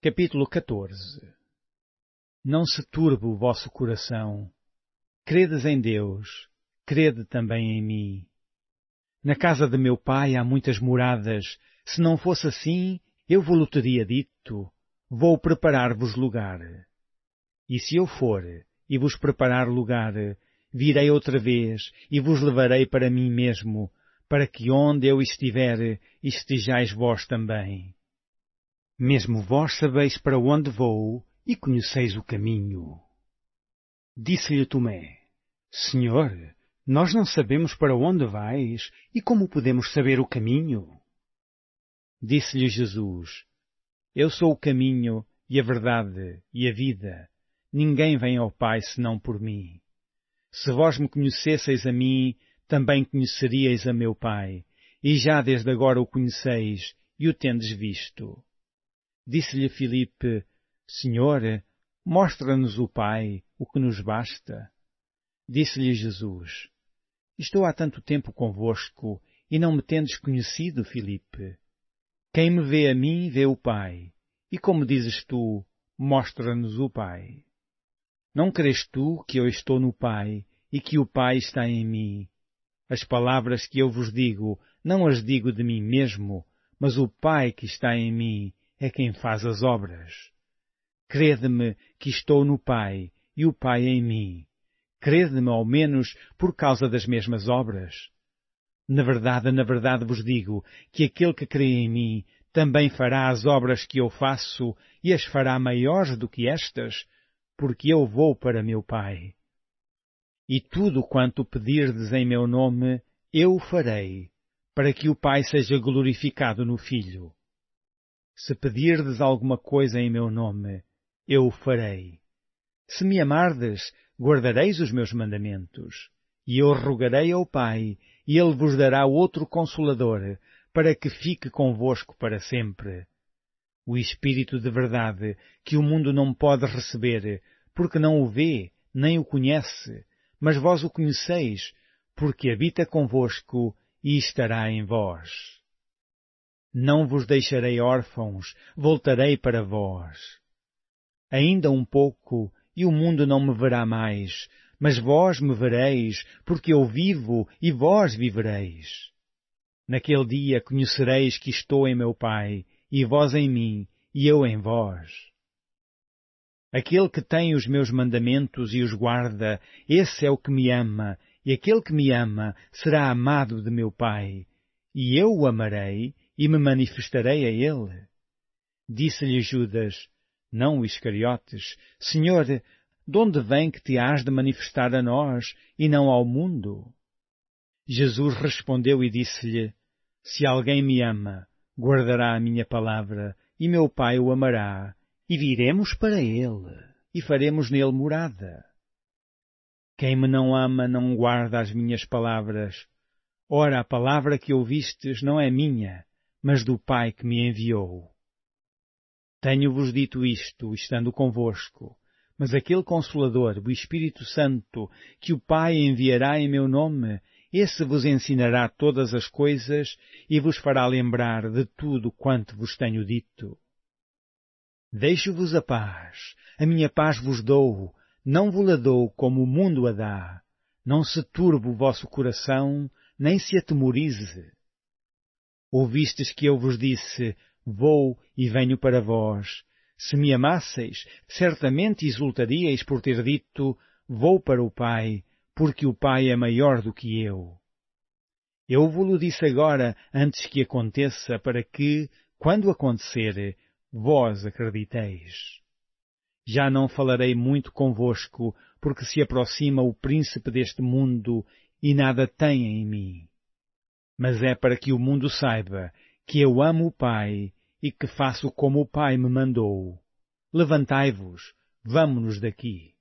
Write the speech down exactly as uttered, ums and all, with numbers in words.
Capítulo catorze. Não se turbe o vosso coração. Credes em Deus, crede também em mim. Na casa de meu pai há muitas moradas. Se não fosse assim, eu vos-lo teria dito. Vou preparar-vos lugar. E se eu for e vos preparar lugar, virei outra vez e vos levarei para mim mesmo, para que onde eu estiver, estejais vós também. Mesmo vós sabeis para onde vou e conheceis o caminho. Disse-lhe Tomé: Senhor, nós não sabemos para onde vais e como podemos saber o caminho? Disse-lhe Jesus: Eu sou o caminho e a verdade e a vida. Ninguém vem ao Pai senão por mim. Se vós me conhecesseis a mim, também conheceríeis a meu Pai, e já desde agora o conheceis e o tendes visto. Disse-lhe Filipe: Senhor, mostra-nos o Pai, o que nos basta. Disse-lhe Jesus: Estou há tanto tempo convosco, e não me tendes conhecido, Filipe? Quem me vê a mim, vê o Pai. E como dizes tu, mostra-nos o Pai. Não crês tu que eu estou no Pai, e que o Pai está em mim? As palavras que eu vos digo, não as digo de mim mesmo, mas o Pai que está em mim é quem faz as obras. Crede-me que estou no Pai, e o Pai em mim. Crede-me ao menos por causa das mesmas obras. Na verdade, na verdade vos digo que aquele que crê em mim também fará as obras que eu faço e as fará maiores do que estas, porque eu vou para meu Pai. E tudo quanto pedirdes em meu nome, eu o farei, para que o Pai seja glorificado no Filho. Se pedirdes alguma coisa em meu nome, eu o farei. Se me amardes, guardareis os meus mandamentos. E eu rogarei ao Pai, e Ele vos dará outro Consolador, para que fique convosco para sempre. O Espírito de verdade, que o mundo não pode receber, porque não o vê, nem o conhece, mas vós o conheceis, porque habita convosco e estará em vós. Não vos deixarei órfãos, voltarei para vós. Ainda um pouco, e o mundo não me verá mais, mas vós me vereis, porque eu vivo e vós vivereis. Naquele dia conhecereis que estou em meu Pai, e vós em mim, e eu em vós. Aquele que tem os meus mandamentos e os guarda, esse é o que me ama, e aquele que me ama será amado de meu Pai, e eu o amarei e me manifestarei a ele. Disse-lhe Judas, não o Iscariotes: Senhor, de onde vem que te hás de manifestar a nós e não ao mundo? Jesus respondeu e disse-lhe: Se alguém me ama, guardará a minha palavra, e meu Pai o amará, e viremos para ele, e faremos nele morada. Quem me não ama não guarda as minhas palavras. Ora, a palavra que ouvistes não é minha, mas do Pai que me enviou. Tenho-vos dito isto, estando convosco, mas aquele Consolador, o Espírito Santo, que o Pai enviará em meu nome, esse vos ensinará todas as coisas e vos fará lembrar de tudo quanto vos tenho dito. Deixo-vos a paz, a minha paz vos dou, não vos-la dou como o mundo a dá. Não se turbe o vosso coração, nem se atemorize. Ouvistes que eu vos disse, vou e venho para vós. Se me amasseis, certamente exultaríeis por ter dito, vou para o Pai, porque o Pai é maior do que eu. Eu vos-lo disse agora, antes que aconteça, para que, quando acontecer, vós acrediteis. Já não falarei muito convosco, porque se aproxima o príncipe deste mundo e nada tem em mim. Mas é para que o mundo saiba que eu amo o Pai e que faço como o Pai me mandou. Levantai-vos, vamo-nos daqui.